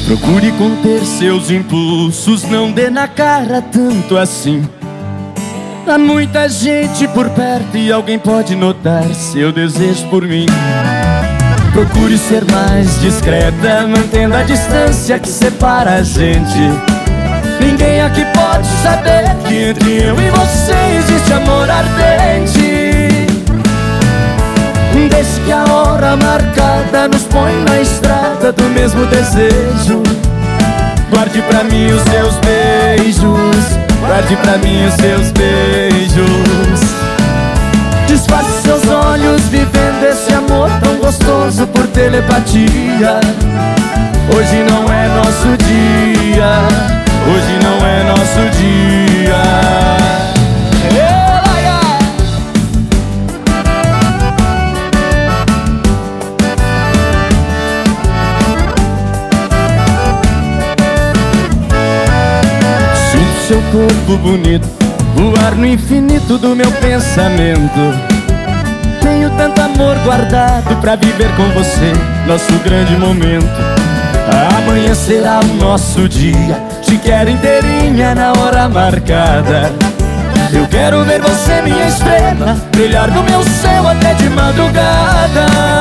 Procure conter seus impulsos, não dê na cara tanto assim. Há muita gente por perto e alguém pode notar seu desejo por mim. Procure ser mais discreta, mantendo a distância que separa a gente. Ninguém aqui pode saber que entre eu e você existe amor ardente. Desde que a hora marcada nos põe na estrada do mesmo desejo. Guarde pra mim os seus beijos, guarde pra mim os seus beijos. Disfarce seus olhos vivendo esse amor tão gostoso por telepatia. Hoje não é nosso dia, hoje não é nosso dia. Seu corpo bonito voar no infinito do meu pensamento. Tenho tanto amor guardado pra viver com você nosso grande momento. Amanhã será o nosso dia, te quero inteirinha na hora marcada. Eu quero ver você, minha estrela, brilhar no meu céu até de madrugada.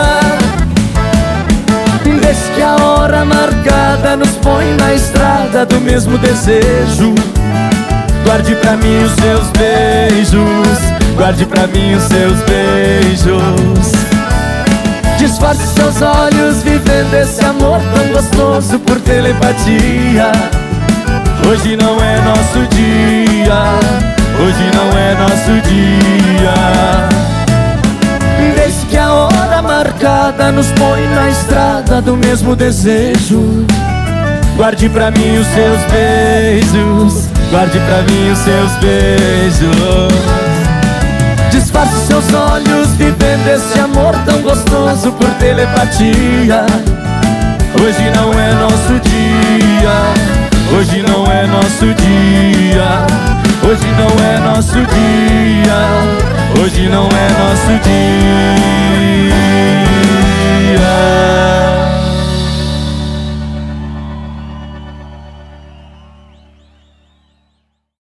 Desde que a hora marcada nos põe na estrada do mesmo desejo. Guarde pra mim os seus beijos, guarde pra mim os seus beijos. Disfarce seus olhos vivendo esse amor tão gostoso por telepatia. Hoje não é nosso dia, hoje não é nosso dia. Desde que a hora marcada nos põe na estrada do mesmo desejo. Guarde pra mim os seus beijos, guarde pra mim os seus beijos. Disfarce seus olhos vivendo esse amor tão gostoso por telepatia. Hoje não é nosso dia, hoje não é nosso dia. Hoje não é nosso dia, hoje não é nosso dia.